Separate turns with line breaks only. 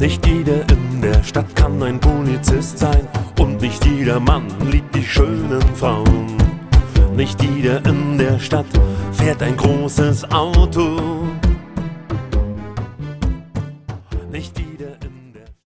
Nicht jeder in der Stadt kann ein Polizist sein und nicht jeder Mann liebt die schönen Frauen. Nicht jeder in der Stadt fährt ein großes Auto